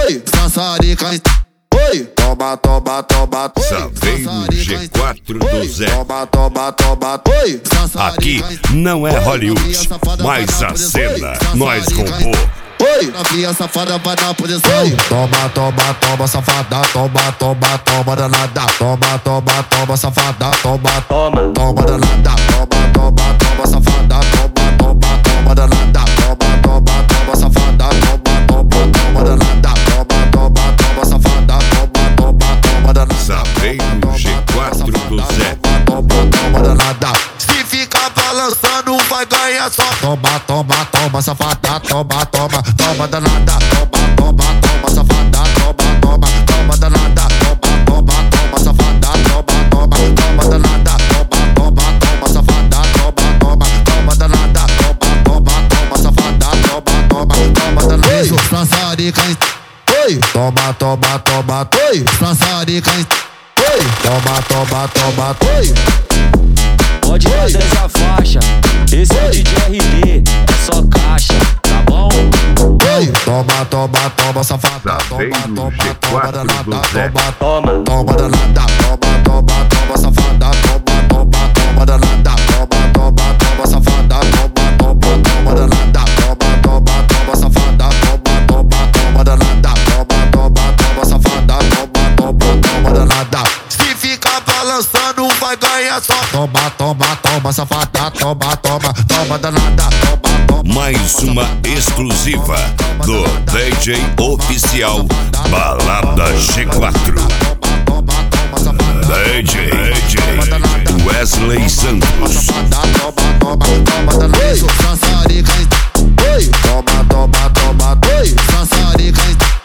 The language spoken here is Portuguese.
oi, sassarica, oi, toma, toma, toma, Saveiro G4 do Zé. toma, toma, toma, oi, Aqui não é Hollywood, mas a cena nós compor. Oi, novinha safada vai na posição. Toma, toma, toma, safada. Toma, toma, toma, danada. Toma, toma, toma, safada. Toma, toma, toma, danada. Toma, toma, toma, safada. Toma, toma, toma, danada. Toma, toma, toma, safada. Toma, toma, toma, danada. Toma, toma, toma, safada. Toma, toma, toma, danada. Saveiro G4 do Zé. Toma, toma, danada. Se ficar balançando vai ganhar só. Toma, toma, toma, safada. Toma, toma, toma, danada. Toma, toma, toma, safada. Toma, toma, toma, danada. Toma, toma, toma, safada. Toma, toma, toma, danada. Toma, toma, toma, safada. Toma, toma, toma, danada. Toma, toma, toma, safada. Toma, toma, toma, danada. Oi, sassarica, oi, toma, toma, toma, oi, sassarica, oi, toma, toma, toma, oi. Pode fazer essa faixa, esse é o DJ RD, é só caixa, tá bom? Oi, toma, toma, toma, safada. Toma, toma, toma, danada. Toma, toma, toma, danada. Toma, toma, toma, safada. Toma, toma, toma, danada. Toma, toma, toma, safada. Toma, toma, toma, danada. Toma, toma, toma, safada. Toma, toma, toma, danada. Toma, toma, toma, safada. Toma, toma, toma, danada. Se ficar balançando vai ganhar só. Toma, toma, toma, safada. Toma, toma, toma, danada. Toma, toma. Mais uma exclusiva do DJ oficial Balada G4. DJ Wesley Santos. Oi, sassarica, oi, toma, toma, toma, oi, sassarica.